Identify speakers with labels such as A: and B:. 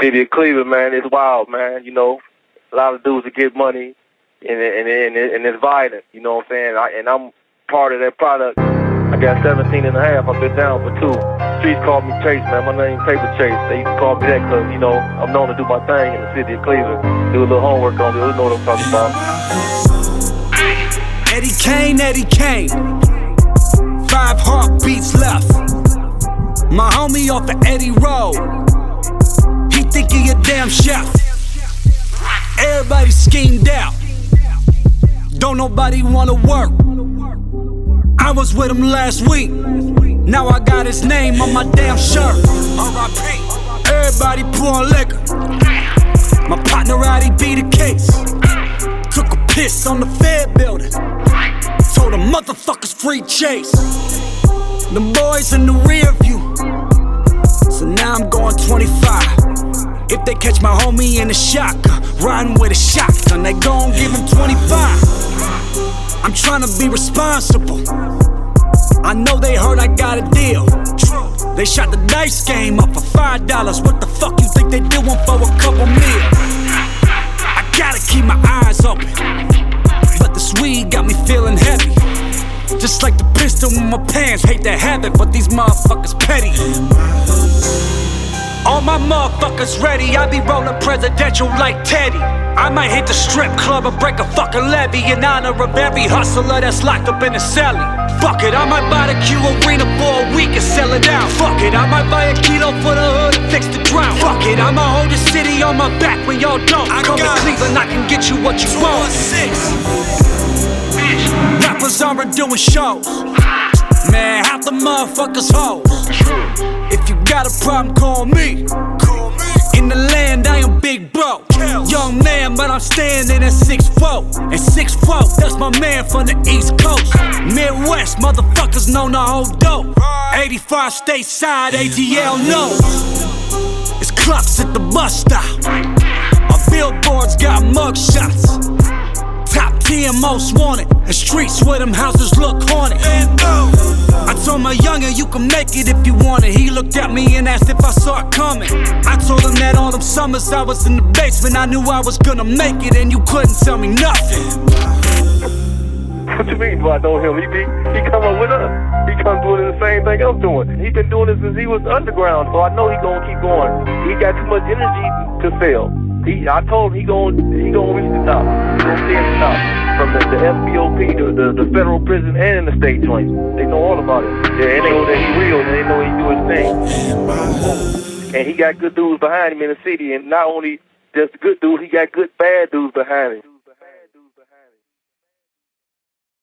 A: city of Cleveland, man, it's wild, man. You know, a lot of dudes that get money, and it's violent. You know what I'm saying? And I'm part of that product. I got 17 and a half. I've been down for 2. Streets call me Chase, man. My name's Paper Chase. They used to call me that because, you know, I'm known to do my thing in the city of Cleveland. Do a little homework on it. You know what I'm talking about.
B: Eddie Kane. 5 heartbeats left. My homie off the Eddie Road. He think he a damn chef. Everybody schemed out. Don't nobody wanna work. I was with him last week. Now I got his name on my damn shirt. R.I.P. Everybody pouring liquor. My partner out, he beat a case. Took a piss on the Fed building. Told the motherfuckers free Chase. The boys in the rear view. So now I'm going 25. If they catch my homie in the shotgun, riding with a shotgun, they gon' give him 25. I'm tryna be responsible. I know they heard I got a deal. They shot the dice game up for $5. What the fuck you think they doing for a couple meal? I gotta keep my eyes open, but this weed got me feeling heavy. Just like the pistol in my pants, hate to have it, but these motherfuckers petty. All my motherfuckers ready, I be rolling presidential like Teddy. I might hit the strip club or break a fucking levy in honor of every hustler that's locked up in a celly. Fuck it, I might buy the Q Arena for a week and sell it out. Fuck it, I might buy a kilo for the hood and fix the drought. Fuck it, I'ma hold the city on my back when y'all don't. Come to Cleveland, I can get you what you want. Rappers aren't doing shows. Man, half the motherfuckers hoes. If you got a problem, call me. In the land, I am big bro. Young man, but I'm standing at 6'4". And 6'4", that's my man from the East Coast. Midwest, motherfuckers know the whole dope. 85 stateside, ATL knows. It's clocks at the bus stop. Our billboards got mugshots. Top 10 most wanted. The streets where them houses look haunted. I told my youngin', you can make it if you want it. He looked at me and asked if I saw it coming. I told him that all them summers I was in the basement, I knew I was gonna make it, and you couldn't tell me nothing.
A: What you mean do I know him? He come up with us. He come doing the same thing I'm doing. He been doing it since he was underground, so I know he gonna keep going. He got too much energy to fail. I told him he gonna reach the top. He gonna stay at the top. From the FBOP, the federal prison, and the state joint. They know all about it. Yeah, and they know that he real, and they know he do his thing. And he got good dudes behind him in the city, and not only just good dudes, he got good bad dudes behind him.